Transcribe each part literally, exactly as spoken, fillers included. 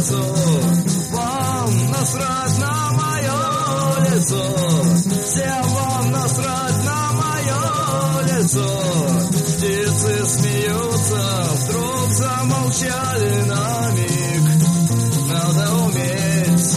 лицо. Вам насрать на мое лицо. Всем вам насрать на мое лицо. Птицы смеются, вдруг замолчали на миг. Надо уметь.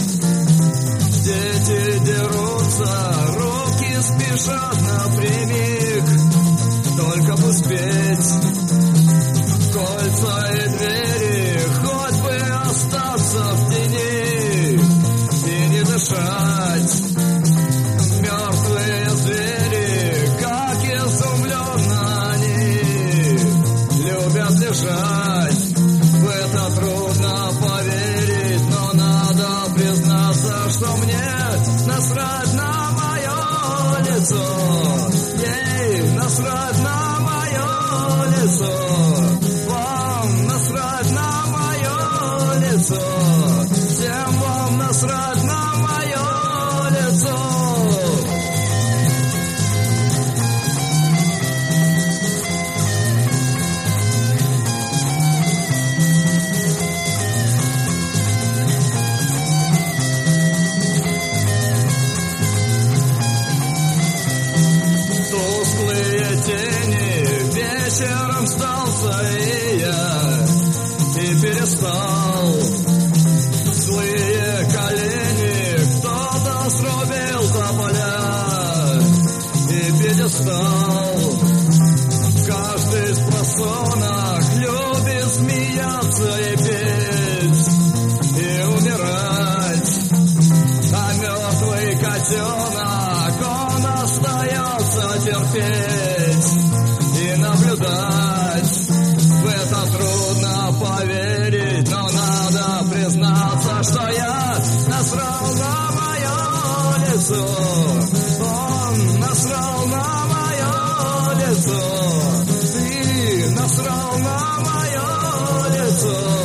Дети дерутся, руки спешат напрямик. Только бы успеть. Кольца и двери, хоть бы остаться в тени и не дышать. Мертвые звери, как изумленно они любят лежать. В это трудно поверить, но надо признаться, что мне насрать на мое лицо. Ей насрать на мое лицо. Вам насрать на мое лицо. Всем вам насрать на мое лицо. Тусклые тени, вечером сдался и я, и перестал. Злые колени, кто-то срубил тополя и пьедестал. Каждый из просонок любит смеяться и петь, и умирать. А мертвый котенок, он остается терпеть и наблюдать. В это трудно поверить, но надо признаться, что я насрал на мое лицо. Он насрал на мое лицо. Ты насрал на мое лицо.